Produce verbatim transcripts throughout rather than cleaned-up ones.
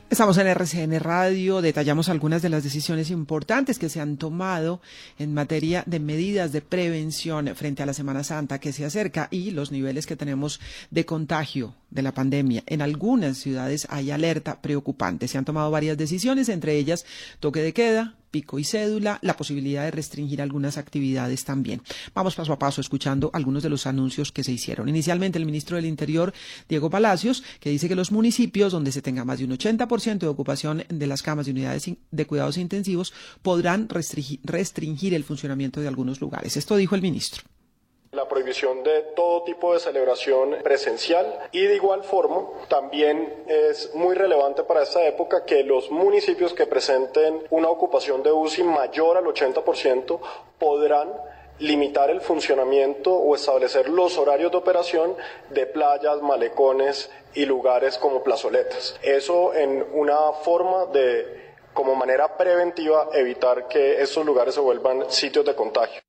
Estamos en R C N Radio, detallamos algunas de las decisiones importantes que se han tomado en materia de medidas de prevención frente a la Semana Santa que se acerca y los niveles que tenemos de contagio de la pandemia. En algunas ciudades hay alerta preocupante. Se han tomado varias decisiones, entre ellas toque de queda, pico y cédula, la posibilidad de restringir algunas actividades también. Vamos paso a paso escuchando algunos de los anuncios que se hicieron. Inicialmente el ministro del Interior, Diego Palacios, que dice que los municipios donde se tenga más de un ochenta por ciento de ocupación de las camas de unidades de cuidados intensivos podrán restringir, restringir el funcionamiento de algunos lugares. Esto dijo el ministro. La prohibición de todo tipo de celebración presencial y de igual forma también es muy relevante para esta época que los municipios que presenten una ocupación de U C I mayor al ochenta por ciento podrán limitar el funcionamiento o establecer los horarios de operación de playas, malecones y lugares como plazoletas. Eso en una forma de, como manera preventiva, evitar que estos lugares se vuelvan sitios de contagio.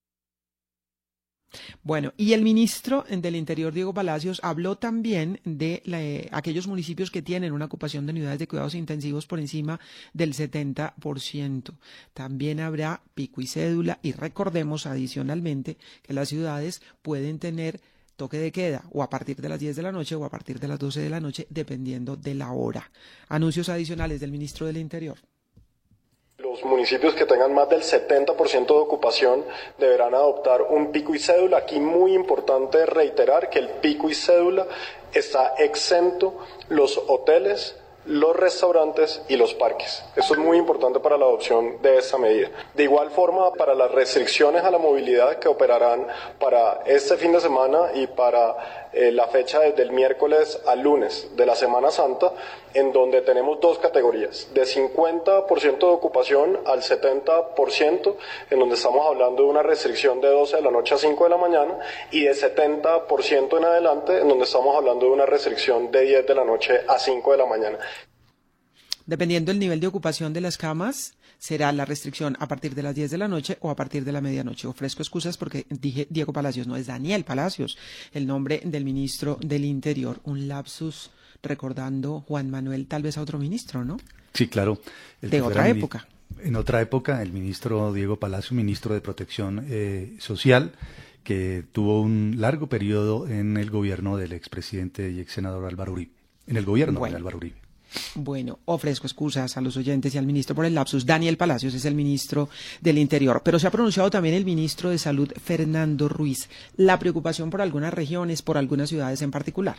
Bueno, y el ministro del Interior, Diego Palacios, habló también de la, eh, aquellos municipios que tienen una ocupación de unidades de cuidados intensivos por encima del setenta por ciento. También habrá pico y cédula y recordemos adicionalmente que las ciudades pueden tener toque de queda o a partir de las diez de la noche o a partir de las doce de la noche, dependiendo de la hora. Anuncios adicionales del ministro del Interior. Los municipios que tengan más del setenta por ciento de ocupación deberán adoptar un pico y cédula. Aquí muy importante reiterar que el pico y cédula está exento los hoteles, los restaurantes y los parques. Esto es muy importante para la adopción de esta medida. De igual forma, para las restricciones a la movilidad que operarán para este fin de semana y para eh, la fecha desde el miércoles al lunes de la Semana Santa, en donde tenemos dos categorías, de cincuenta por ciento de ocupación al setenta por ciento, en donde estamos hablando de una restricción de doce de la noche a cinco de la mañana, y de setenta por ciento en adelante, en donde estamos hablando de una restricción de diez de la noche a cinco de la mañana. Dependiendo del nivel de ocupación de las camas, será la restricción a partir de las diez de la noche o a partir de la medianoche. Ofrezco excusas porque dije Diego Palacios, no es Daniel Palacios, el nombre del ministro del Interior. Un lapsus recordando Juan Manuel, tal vez a otro ministro, ¿no? Sí, claro. El de otra época. En otra época, el ministro Diego Palacios, ministro de Protección eh, Social, que tuvo un largo periodo en el gobierno del expresidente y ex senador Álvaro Uribe. En el gobierno bueno. de Álvaro Uribe. Bueno, ofrezco excusas a los oyentes y al ministro por el lapsus. Daniel Palacios es el ministro del Interior, pero se ha pronunciado también el ministro de Salud, Fernando Ruiz. La preocupación por algunas regiones, por algunas ciudades en particular.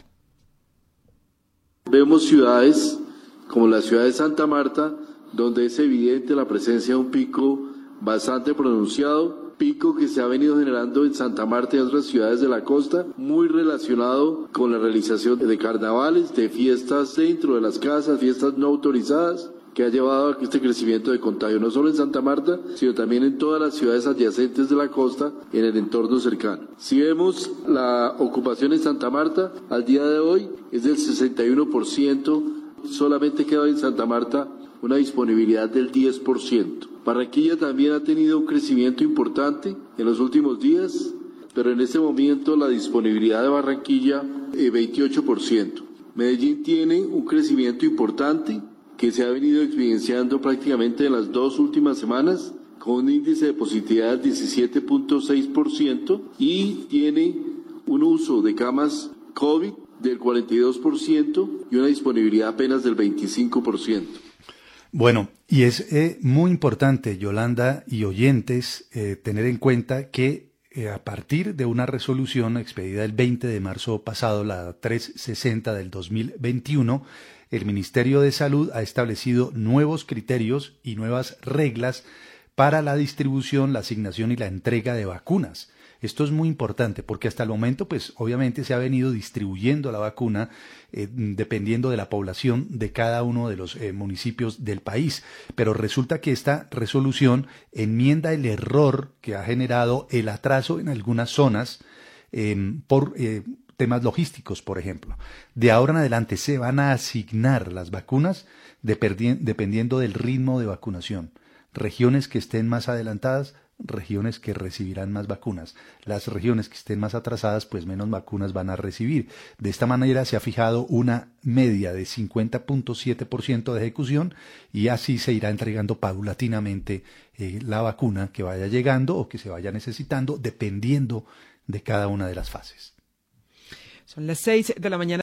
Vemos ciudades como la ciudad de Santa Marta, donde es evidente la presencia de un pico bastante pronunciado, pico que se ha venido generando en Santa Marta y otras ciudades de la costa, muy relacionado con la realización de carnavales, de fiestas dentro de las casas, fiestas no autorizadas, que ha llevado a este crecimiento de contagio, no solo en Santa Marta, sino también en todas las ciudades adyacentes de la costa, en el entorno cercano. Si vemos la ocupación en Santa Marta, al día de hoy es del sesenta y uno por ciento, solamente queda en Santa Marta una disponibilidad del diez por ciento. Barranquilla también ha tenido un crecimiento importante en los últimos días, pero en este momento la disponibilidad de Barranquilla es veintiocho por ciento. Medellín tiene un crecimiento importante que se ha venido experienciando prácticamente en las dos últimas semanas, con un índice de positividad del diecisiete punto seis por ciento y tiene un uso de camas COVID del cuarenta y dos por ciento y una disponibilidad apenas del veinticinco por ciento. Bueno, y es eh, muy importante, Yolanda y oyentes, eh, tener en cuenta que eh, a partir de una resolución expedida el veinte de marzo pasado, la trescientos sesenta del dos mil veintiuno, el Ministerio de Salud ha establecido nuevos criterios y nuevas reglas para la distribución, la asignación y la entrega de vacunas. Esto es muy importante porque hasta el momento, pues obviamente se ha venido distribuyendo la vacuna eh, dependiendo de la población de cada uno de los eh, municipios del país. Pero resulta que esta resolución enmienda el error que ha generado el atraso en algunas zonas eh, por eh, temas logísticos, por ejemplo. De ahora en adelante se van a asignar las vacunas dependiendo del ritmo de vacunación. Regiones que estén más adelantadas regiones que recibirán más vacunas. Las regiones que estén más atrasadas, pues menos vacunas van a recibir. De esta manera se ha fijado una media de cincuenta punto siete por ciento de ejecución y así se irá entregando paulatinamente eh, la vacuna que vaya llegando o que se vaya necesitando, dependiendo de cada una de las fases. Son las seis de la mañana.